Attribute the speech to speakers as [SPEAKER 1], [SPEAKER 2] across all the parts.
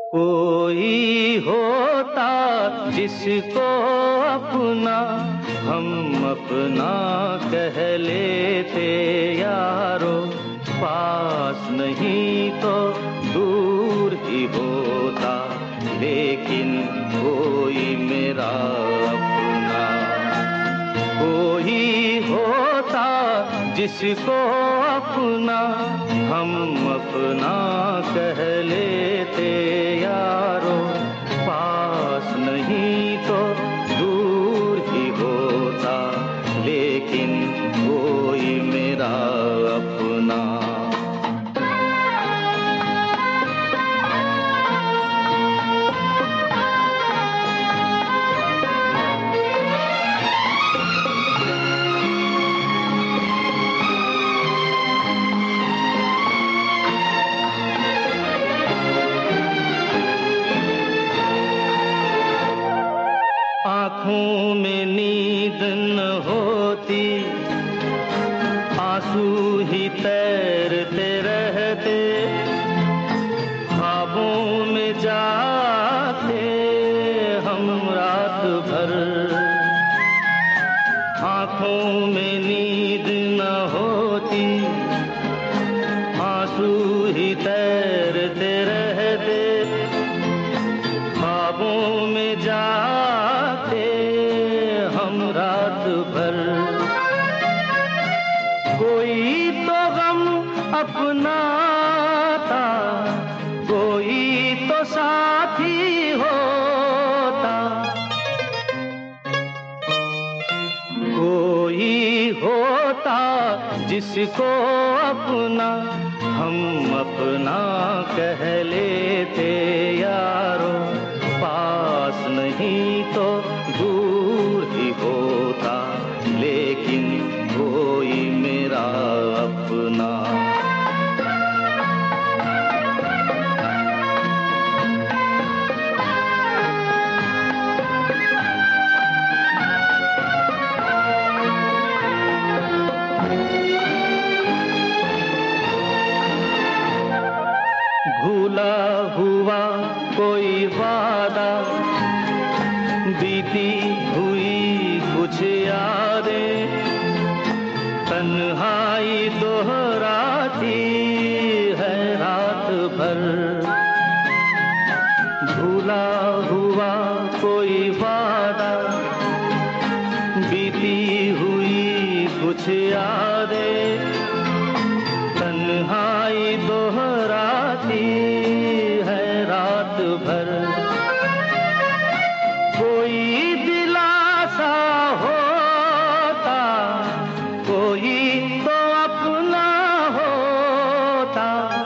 [SPEAKER 1] कोई होता जिसको अपना हम अपना कह लेते यारो, पास नहीं तो दूर ही होता, लेकिन कोई मेरा अपना। कोई होता जिसको अपना हम अपना कह लेते यारो, पास नहीं तो दूर ही होता, लेकिन कोई मेरा अपना। आँखों में नींद न होती, आंसू ही तैरते रहते, ख्वाबों में जाते हम रात भर। आँखों में नींद न होती, आंसू ही तैरते रहते, ख्वाबों में जाते हम रात भर। कोई तो गम अपना था, कोई तो साथी होता, कोई होता जिसको अपना हम अपना कह लेते यारो, पास नहीं तो दूर ही होता, लेकिन कोई मेरा अपना। भूला हुआ कोई वादा, बीती हुई कुछ यादें, तन्हाई दोहराती है रात भर। भूला हुआ कोई वादा, बीती हुई कुछ यादें, तन्हाई दोहराती है रात भर। कोई दिलासा होता, कोई तो अपना होता,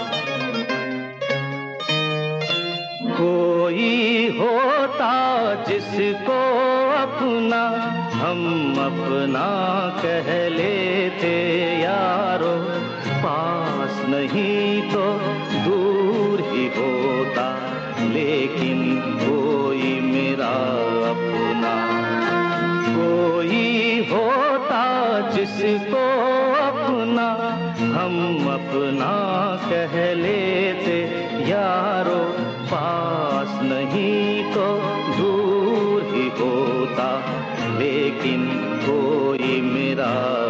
[SPEAKER 1] कोई होता जिसको अपना हम अपना कह लेते यारो, पास नहीं तो दूर ही होता, लेकिन कोई मेरा अपना। कोई होता जिसको अपना हम अपना कह लेते यारो, पास नहीं तो दूर ही होता, लेकिन कोई मेरा